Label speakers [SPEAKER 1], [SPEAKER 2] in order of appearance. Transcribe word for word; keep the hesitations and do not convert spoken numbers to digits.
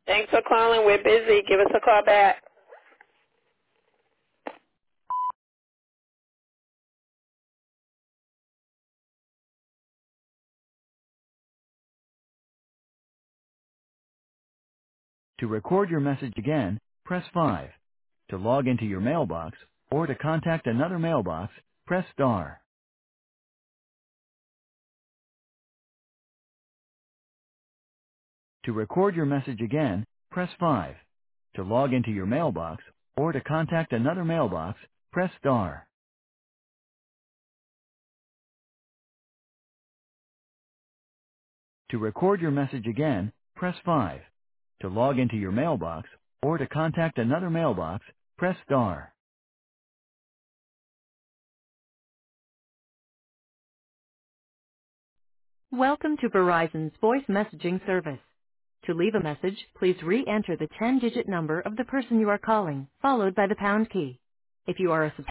[SPEAKER 1] Thanks for calling. We're busy. Give us a call back.
[SPEAKER 2] To record your message again, press five. To log into your mailbox, or to contact another mailbox, press star. To record your message again, press five. To log into your mailbox, or to contact another mailbox, press star. To record your message again, press five. To log into your mailbox, or to contact another mailbox, press star. Welcome to Verizon's voice messaging service. To leave a message, please re-enter the ten-digit number of the person you are calling, followed by the pound key. If you are a